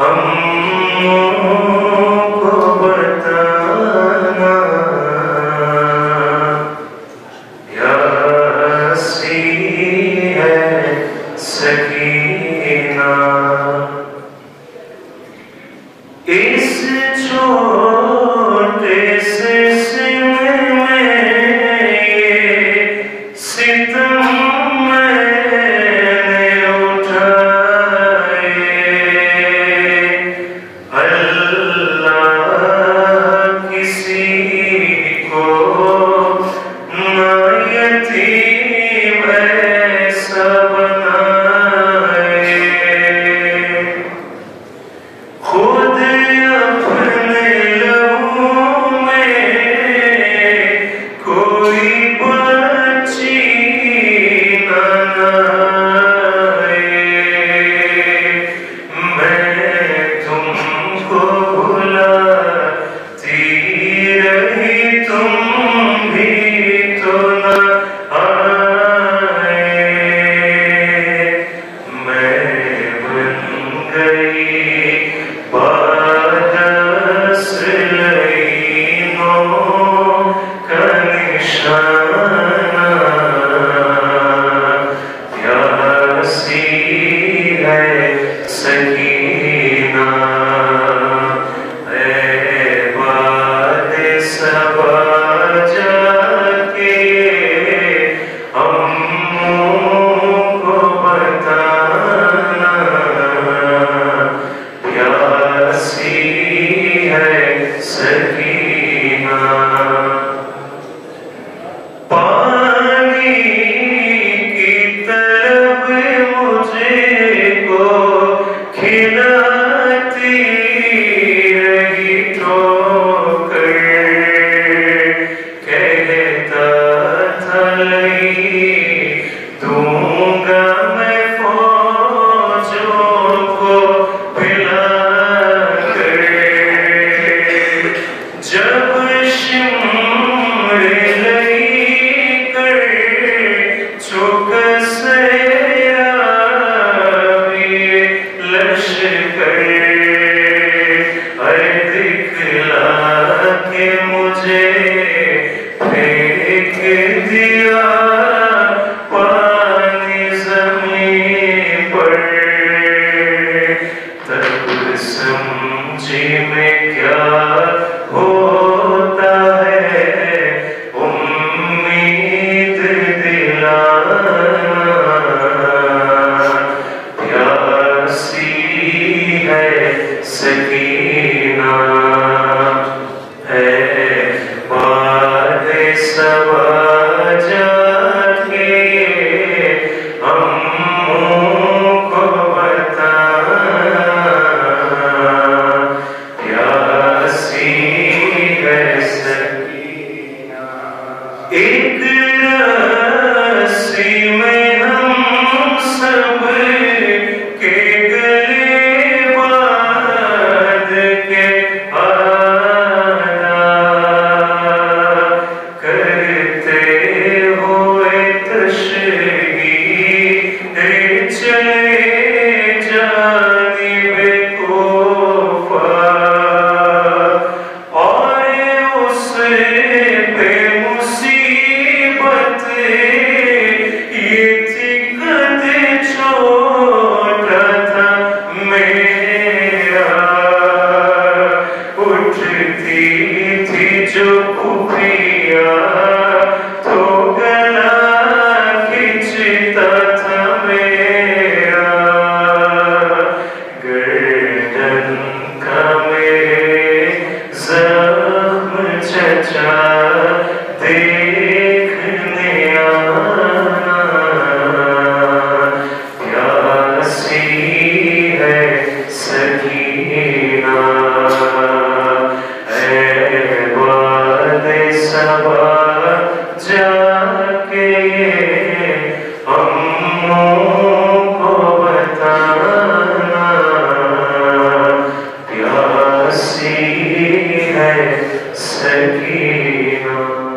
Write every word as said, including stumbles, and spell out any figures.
हमको बताना प्यासी है सकीना। इस छोटे से सिमर में ये सितम मैंने उठाए। अल्लाह किसी को ना यतीम ऐसा बनाए। खुद अपने लहू में कोई बच्ची न लाए। मैं तुमको बुलाती रही तुम भी तो न आए। मैं बन गई बादस लईनों का निशाना। प्यासी है सकीना। ऐ बाद सबा जाके हमको बताना प्यासी है सकीना। पानी की तरफ मुझको खिलाती रही ठोकर। कहता था लई दूंगा मैं फौजों को पिलाकर। जब शिमरे लई कर चौकस आए लश्कर। अरे दिखला के मुझे फेंक दिया पानी ज़मीन पर। तब समझी मैं क्या होता है उम्मीद दिलाना। प्यासी है सकीना। है बाद सबा जाके हमको बताना प्यासी है सकीना। एक रस्सी में हम सब के गले बांध के आना। करते हुए तशरीह चले जानिबे कोफा। और उस पे मुसीबत ये थी कद छोटा था मेरा। उठती थी जो खुफिया तो गला खींचता था मेरा। गर्दन का मेरे ज़ख्म चचा देखने आना। प्यासी है सकीना। ऐ बाद सबा जाके हमको बताना प्यासी है सकीना।